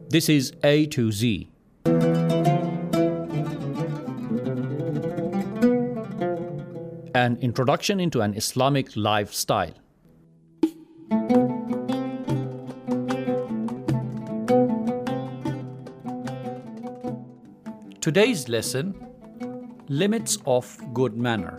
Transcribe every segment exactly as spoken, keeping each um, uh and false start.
This is A to Z. An introduction into an Islamic lifestyle. Today's lesson, limits of good manner.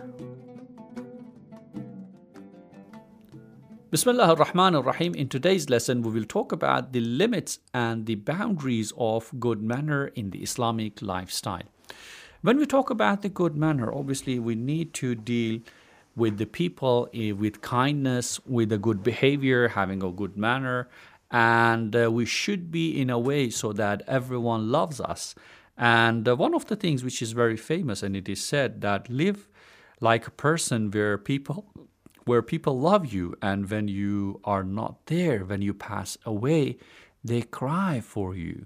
Bismillah ar-Rahman ar-Rahim. In today's lesson, we will talk about the limits and the boundaries of good manner in the Islamic lifestyle. When we talk about the good manner, obviously we need to deal with the people uh, with kindness, with a good behavior, having a good manner, and uh, we should be in a way so that everyone loves us. And uh, one of the things which is very famous, and it is said that live like a person where people where people love you, and when you are not there, when you pass away, they cry for you,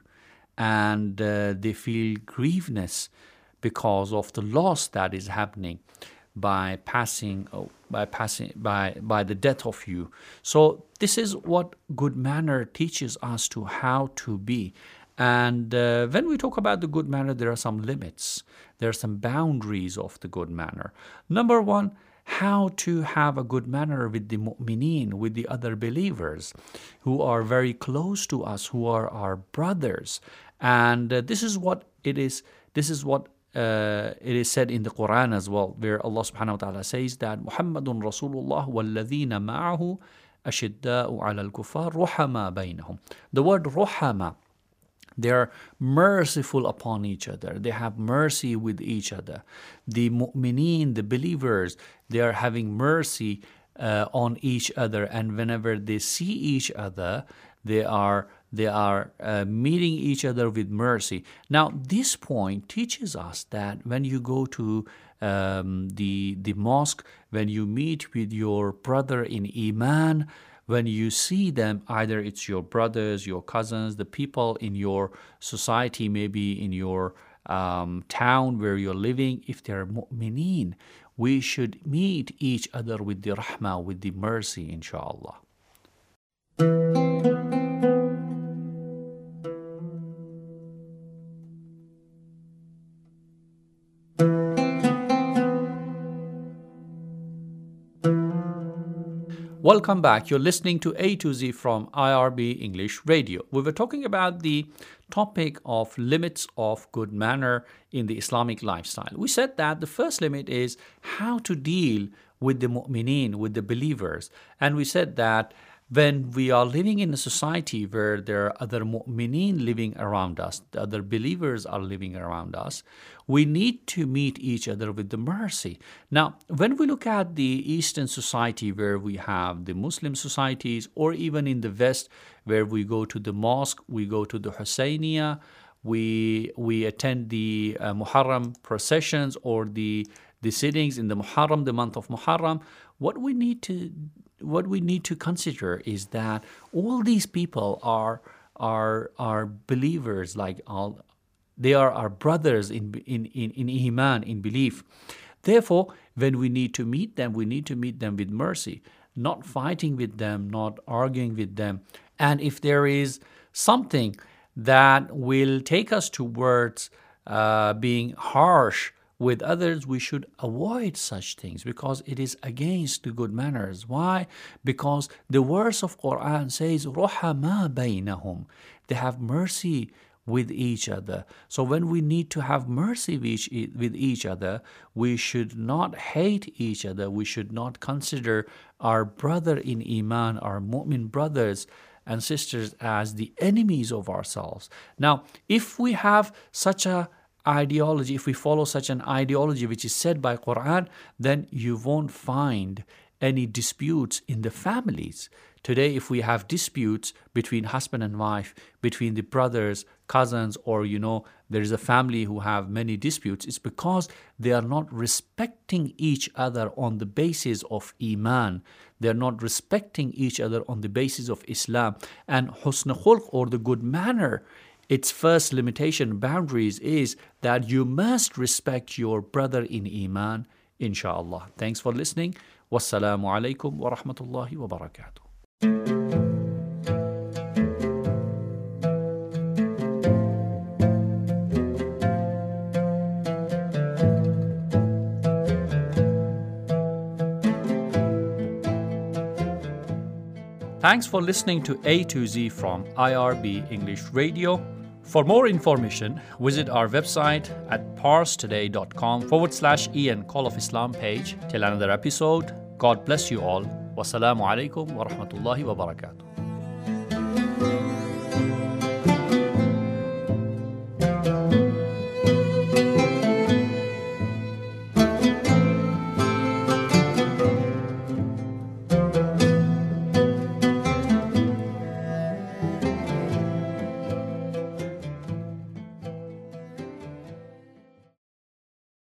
and uh, they feel grievedness because of the loss that is happening by passing, oh, by passing, by by the death of you. So this is what good manner teaches us to how to be. And uh, when we talk about the good manner, there are some limits. There are some boundaries of the good manner. Number one, how to have a good manner with the mu'mineen, with the other believers who are very close to us, who are our brothers. And uh, this is what it is, this is what uh, it is said in the Quran as well, where Allah subhanahu wa ta'ala says that Muhammadun Rasulullah walladhina ma'ahu ashidda'u ala al-kuffar ruhama bainahum. The word ruhama, they are merciful upon each other. They have mercy with each other. The mu'mineen, the believers, they are having mercy uh, on each other. And whenever they see each other, they are they are uh, meeting each other with mercy. Now, this point teaches us that when you go to um, the the mosque, when you meet with your brother in Iman, when you see them, either it's your brothers, your cousins, the people in your society, maybe in your um, town where you're living, if they're mu'mineen, we should meet each other with the rahmah, with the mercy, inshallah. Welcome back. You're listening to A to Z from I R B English Radio. We were talking about the topic of limits of good manner in the Islamic lifestyle. We said that the first limit is how to deal with the mu'mineen, with the believers. And we said that when we are living in a society where there are other mu'mineen living around us, the other believers are living around us, we need to meet each other with the mercy. Now, when we look at the Eastern society where we have the Muslim societies, or even in the West where we go to the mosque, we go to the Husseiniya, we we attend the uh, Muharram processions or the, the sittings in the Muharram, the month of Muharram, what we need to what we need to consider is that all these people are are are believers, like all they are our brothers in in in, in iman, in belief. Therefore, when we need to meet them, we need to meet them with mercy, not fighting with them, not arguing with them. And if there is something that will take us towards uh, being harsh with others, we should avoid such things because it is against the good manners. Why? Because the verse of Quran says, "Ruhama bainahum." They have mercy with each other. So when we need to have mercy with each, with each other, we should not hate each other. We should not consider our brother in Iman, our mu'min brothers and sisters, as the enemies of ourselves. Now, if we have such a ideology, if we follow such an ideology which is said by Quran, then you won't find any disputes in the families. Today, if we have disputes between husband and wife, between the brothers, cousins, or, you know, there is a family who have many disputes, it's because they are not respecting each other on the basis of Iman. They are not respecting each other on the basis of Islam. And husn khulq, or the good manner, its first limitation, boundaries, is that you must respect your brother in Iman, inshallah. Thanks for listening. Wassalamu alaikum wa rahmatullahi wa barakatuh. Thanks for listening to A to Z from I R B English Radio. For more information, visit our website at parstoday.com forward slash Ian Call of Islam page. Till another episode, God bless you all. Wassalamu alaikum wa rahmatullahi wa barakatuh.